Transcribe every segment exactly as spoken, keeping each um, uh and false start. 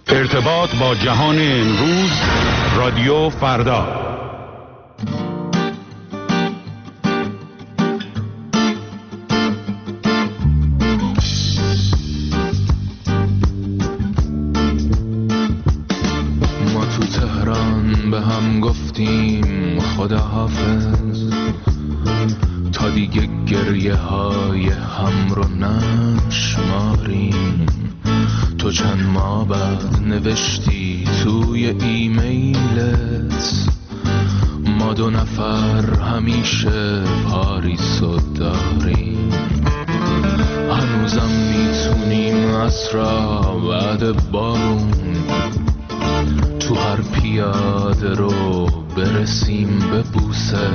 ارتباط با جهان امروز، رادیو فردا. ما تو تهران به هم گفتیم خداحافظ، تا دیگه گریه های هم رو نشماریم. تو چند ماه بعد نوشتی توی ایمیلت، ما دو نفر همیشه پاریسو داریم. هنوزم میتونیم عصرا بعد بارون تو هر پیاده رو برسیم به بوسه.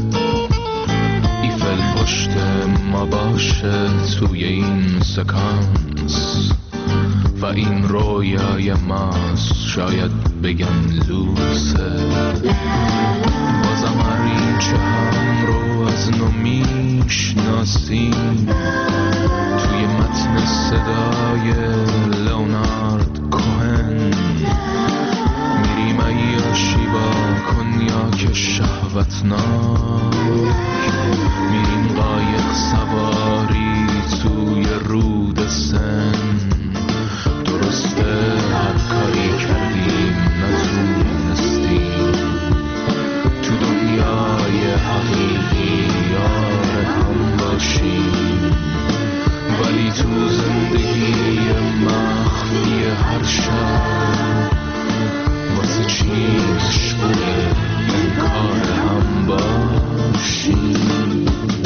ایفل پشت ما باشه توی این سکانس و این رویای ماست، شاید بگم لوسه. بازم هر اینچه هم رو از نو میشناسیم توی متن صدای لئونارد کوهن. میریم عیاشی با کنیاک شهوتناک، میریم قایق سواری توی رود سن. درسته هر کاری کردیم نتونستیم تو دنیای حقیقی یار هم باشیم، ولی تو زندگی مخفی هر شب واسه چی مشغول این کار هم باشیم.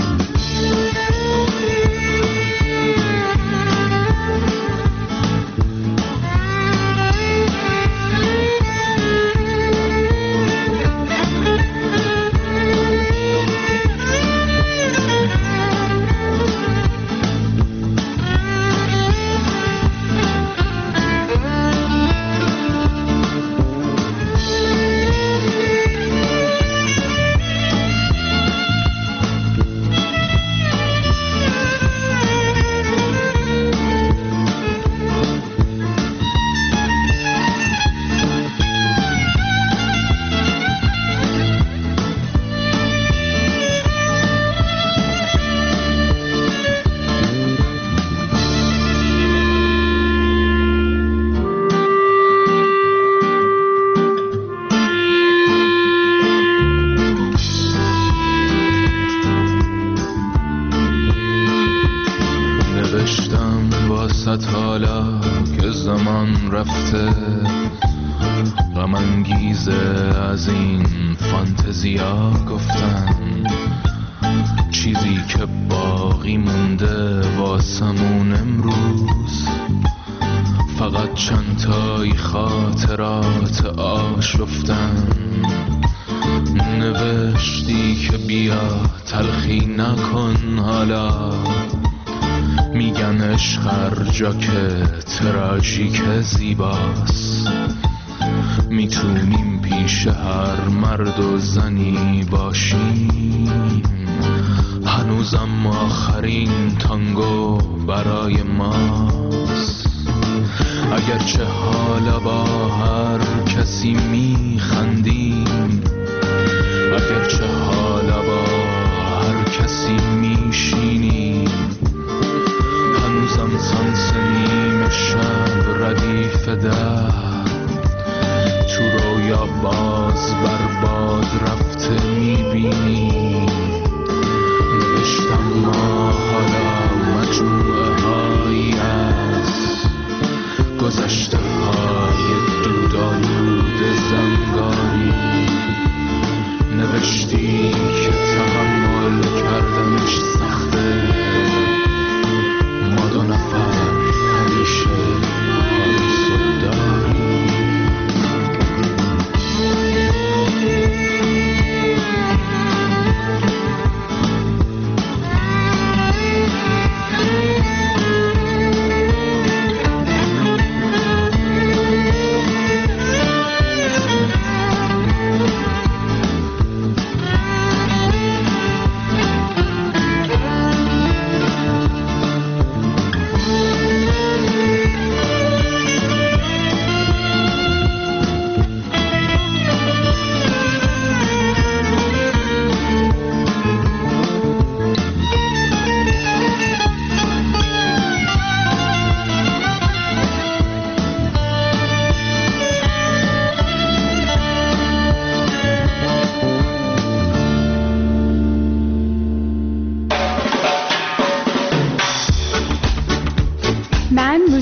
حالا که زمان رفته غم انگیزه از این فانتزیا گفتن، چیزی که باقی مونده واسمون امروز فقط چند تایی خاطرات آشفتن. نوشتی که بیا تلخی نکن، حالا میگن عشق هر جا که تراژیک زیباست. میتونیم پیش هر مرد و زنی باشیم، هنوزم آخرین تانگو برای ماست. اگرچه حالا با هر کسی میخندیم، اگرچه حالا با هر کسی میشینیم، هنوزم سانس نیمه شب ردیف در تو رویا باز برباد رفته میبینیم. نوشتم ما حالا مجموعه هایی از گذشته های دودالود زنگاری. نوشتی که تحمل کردنش سخته، ما دو نفر همیشه پاریسو داریم.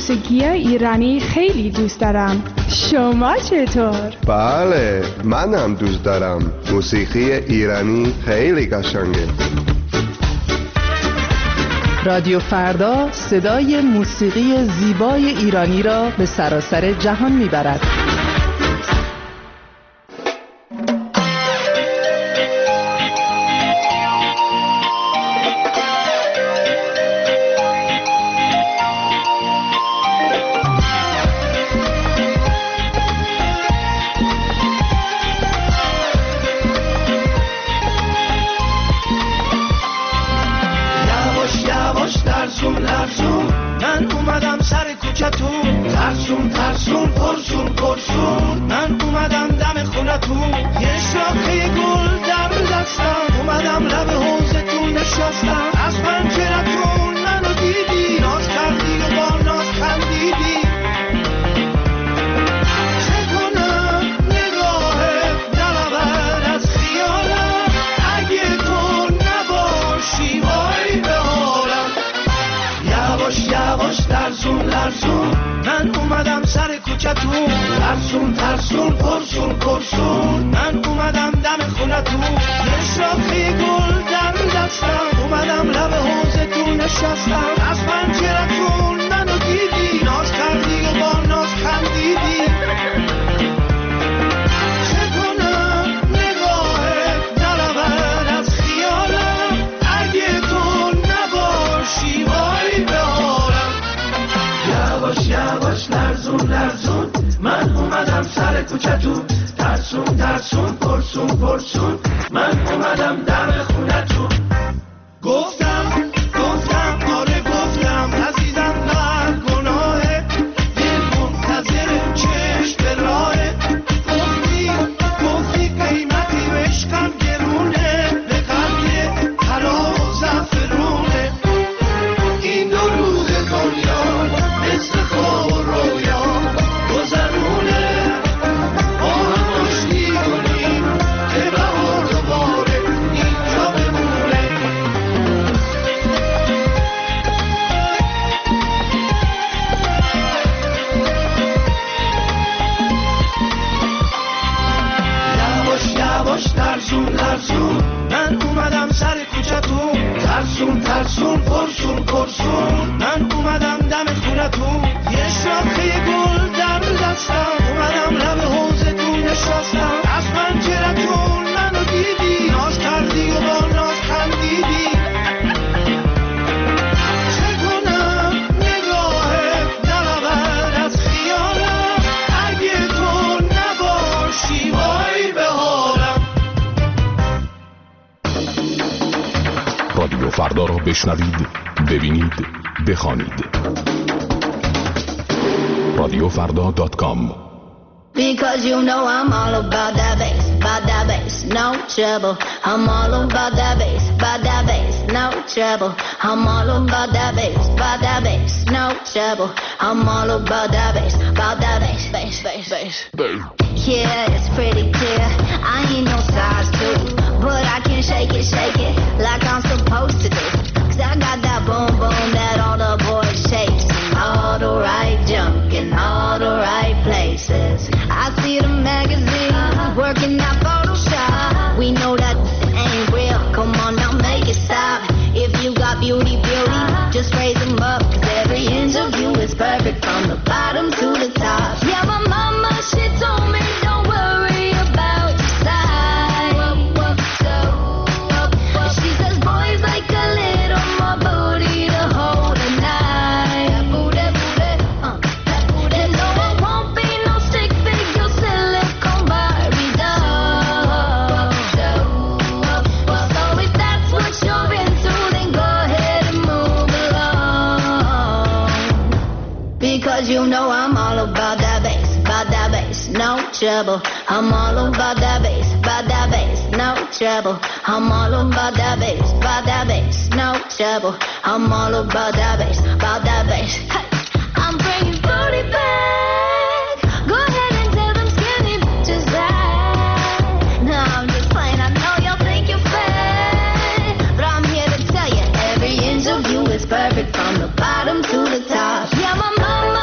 موسیقی ایرانی خیلی دوست دارم. شما چطور؟ بله، من هم دوست دارم. موسیقی ایرانی خیلی قشنگه. رادیو فردا صدای موسیقی زیبای ایرانی را به سراسر جهان میبرد. ترسون ترسون پرسون پرسون من اومدم دم خونتون، یه شاخه گل در دستم، اومدم لب حوضتون نشستم، از پنجرتون منو دیدی، ناز کردی و با ناز خندیدی. چه کنم نگاهت نلبد از خیالم، اگه تو نباشی وای به حالم. یواش یواش لرزون لرزون من اومدم سر کوچتون، ترسون ترسون پرسون پرسون من اومدم دم خونتون، یه شاخه گل در دستم، اومدم لب حوضتون نشستم، از پنجرتون منو دیدی، ناز کردی و با ناز خندیدی. چه کنم نگاهت نلبد از خیالم، اگه تو نباشی وای به حالم. یواش یواش لرزون لرزون من اومدم سر کوچتون، ترسون ترسون پرسون پرسون من اومدم دم خونتون. گفتم گفتم آره گفتم عزیزم نه گناهه، دل منتظر چشم به راهه. گفتی گفتی قیمتی به عشقم گرونه، به قلب طلا و زعفرونه. این دو روز دنیا مثل خواب و رویا گذرونه، با هم آشتی کنیم که بهار دوباره اینجا بمونه. یواش یواش لرزون لرزون من اومدم سر کوچتون، ترسون ترسون پرسون پرسون من اومدم دم خونتون، یه شاخه گل در دستم، اومدم لب حوضتون نشستم، از پنجرتون منو دیدی، ناز کردی و با ناز خندیدی. چه کنم نگاهت نلبد از خیالم، اگه تو نباشی وای به حالم. رادیو فردا را بشنوید، ببینید، بخوانید. رادیو فردا دات کام. Because you know I'm all about that bass, about that bass, no trouble. I'm all about that bass, about that bass, no trouble. I'm all about that bass, about that bass, no trouble. I'm all about that bass, about that bass, bass, bass, bass. Yeah, it's pretty clear. I ain't no size two, but I can shake it, shake it like I'm supposed to do. Cause I got that boom boom that all the boys chase, all the right junk in all the right places. I see the magazine working that Photoshop. We know that ain't real. Come on now, make it stop. If you got beauty, beauty, just raise them up. Cause every inch of you is perfect from the bottom to the top. Yeah, my mama, she told me don't worry about your size. She says boys like a little more booty to hold at night. That booty, booty, uh, that booty. And no, it won't be no stick figure silicone Barbie doll. So if that's what you're into, then go ahead and move along. Because you know I'm all about that bass, about that bass, no trouble. I'm all about that bass, about that bass, no trouble. I'm all about that bass, about that bass, no trouble. I'm all about that bass, about that bass. Hey, I'm bringing booty back. Go ahead and tell them skinny bitches that. No, I'm just playing. I know y'all think you're fat, but I'm here to tell you every inch of you is perfect from the bottom to the top. Yeah, my mama.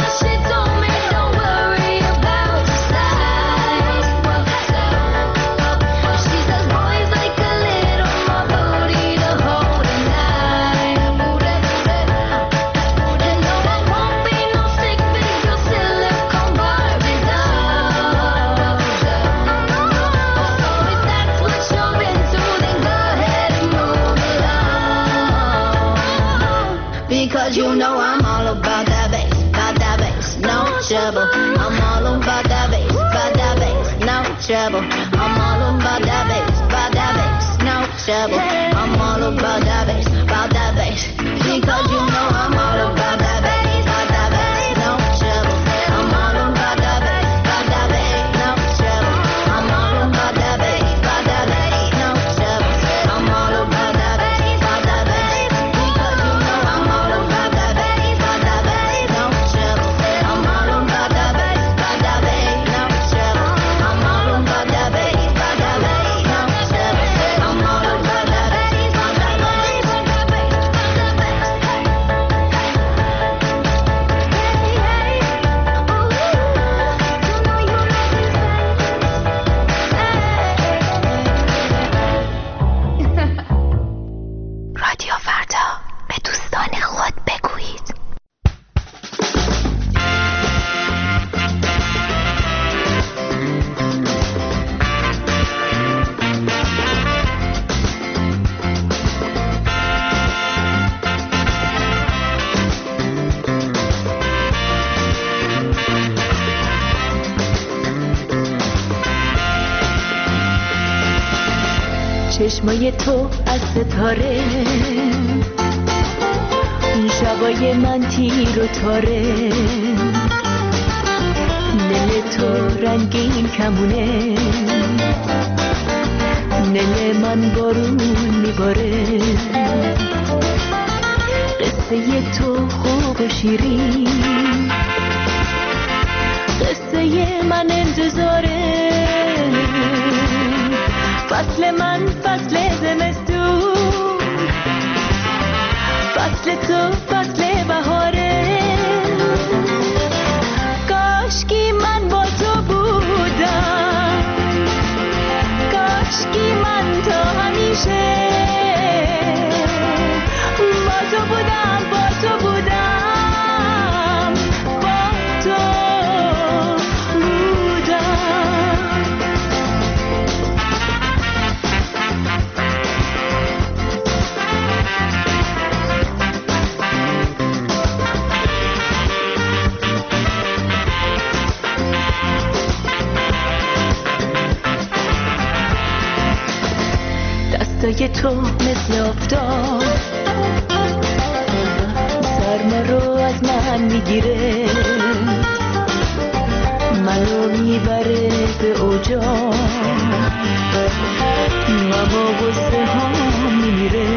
trouble. I'm all about that bass, about that bass, no trouble. I'm all about that bass, about that bass, no trouble. I'm all about that bass, about that bass, because you know I'm all about that bass, about that bass, no trouble. I'm all about that bass, about that bass, no trouble. I'm all about that bass, about that bass, no trouble. I'm all about that bass, about that bass, because you know I'm all about that bass, about that bass, no trouble. I'm all about that bass, about that bass, no trouble. I'm all about that bass, about that bass, no trouble. I'm all about that bass, about that bass, about that bass, about that bass. رادیو فردا، به دوستان خود بگویید. چشمای تو از ستاره، شبای من تیر و تاره، دل تو رنگین کمونه، دل من بارون میباره. قصه تو خوب و شیرین، قصه من انتظاره. فصل من فصل زمستون، فصل تو فصل بهاره. کاشکی من با تو بودم، کاشکی من تا همیشه با تو بودم، با تو بودم، با تو بودم. دستای تو مثل آفتاب سرما رو از من میگیره، منو میبره به اوجا، اما غصه ها میمیره.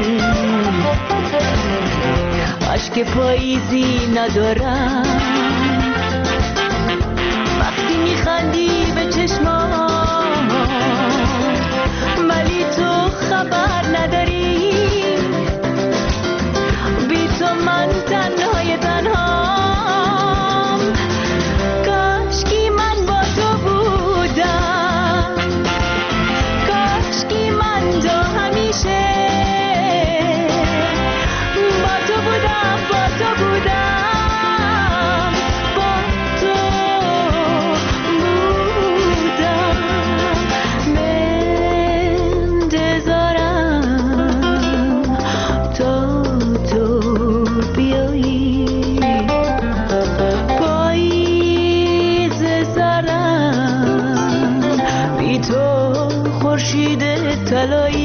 عشق پاییزی ندارم وقتی میخندی به چشمام، ولی تو خبر نداری، بی تو من تنهای تنهام. کاشکی من با تو بودم، کاشکی من تا همیشه با تو بودم، با تو بودم، با تو بودم. منتظرم تا تو بیایی، پاییز سرم بی تو خورشید طلایی.